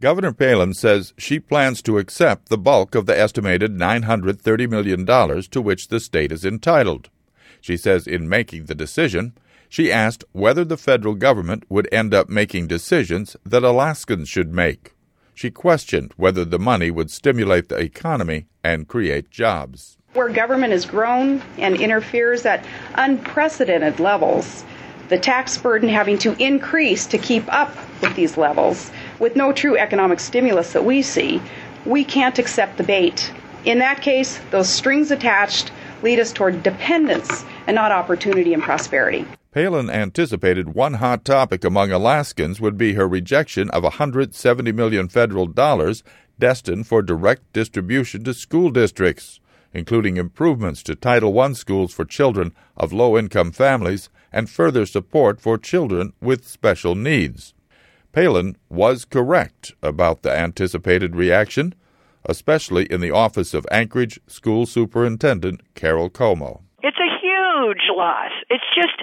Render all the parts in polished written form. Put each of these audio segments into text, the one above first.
Governor Palin says she plans to accept the bulk of the estimated $930 million to which the state is entitled. She says in making the decision, she asked whether the federal government would end up making decisions that Alaskans should make. She questioned whether the money would stimulate the economy and create jobs. Where government has grown and interferes at unprecedented levels, the tax burden having to increase to keep up with these levels, with no true economic stimulus that we see, we can't accept the bait. In that case, those strings attached lead us toward dependence and not opportunity and prosperity. Palin anticipated one hot topic among Alaskans would be her rejection of $170 million federal dollars destined for direct distribution to school districts, including improvements to Title I schools for children of low-income families and further support for children with special needs. Palin was correct about the anticipated reaction, especially in the office of Anchorage School Superintendent Carol Como. It's a huge loss. It's just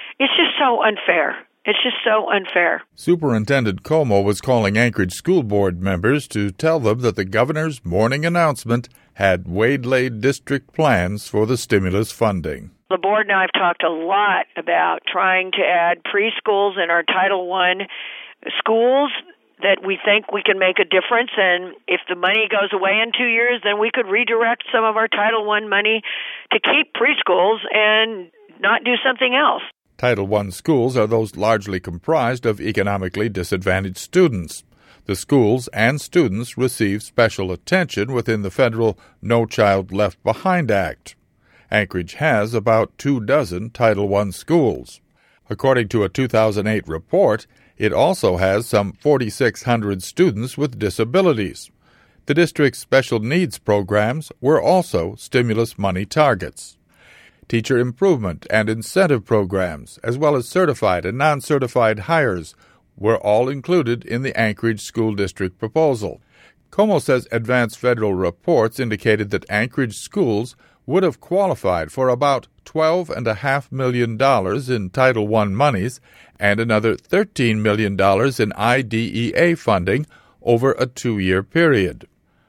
so unfair. It's just so unfair. Superintendent Como was calling Anchorage School Board members to tell them that the governor's morning announcement had waylaid district plans for the stimulus funding. The board and I have talked a lot about trying to add preschools in our Title I schools that we think we can make a difference, and if the money goes away in 2 years, then we could redirect some of our Title I money to keep preschools and not do something else. Title I schools are those largely comprised of economically disadvantaged students. The schools and students receive special attention within the federal No Child Left Behind Act. Anchorage has about 24 Title I schools. According to a 2008 report, it also has some 4,600 students with disabilities. The district's special needs programs were also stimulus money targets. Teacher improvement and incentive programs, as well as certified and non-certified hires, were all included in the Anchorage School District proposal. Como says advanced federal reports indicated that Anchorage schools would have qualified for about $12.5 million in Title I monies and another $13 million in IDEA funding over a 2-year period.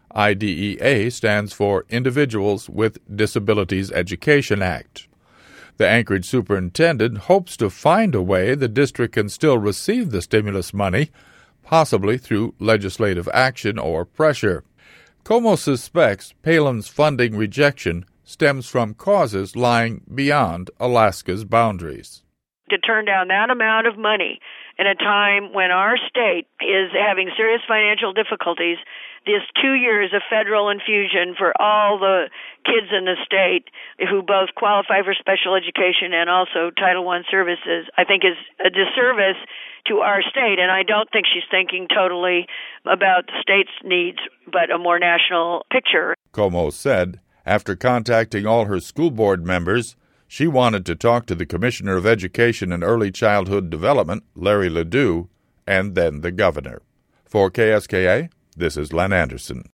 IDEA stands for Individuals with Disabilities Education Act. The Anchorage superintendent hopes to find a way the district can still receive the stimulus money, possibly through legislative action or pressure. Como suspects Palin's funding rejection stems from causes lying beyond Alaska's boundaries. To turn down that amount of money in a time when our state is having serious financial difficulties, this 2 years of federal infusion for all the kids in the state who both qualify for special education and also Title I services, I think is a disservice to our state. And I don't think she's thinking totally about the state's needs, but a more national picture. Como said, after contacting all her school board members, she wanted to talk to the Commissioner of Education and Early Childhood Development, Larry Ledoux, and then the governor. For KSKA, this is Len Anderson.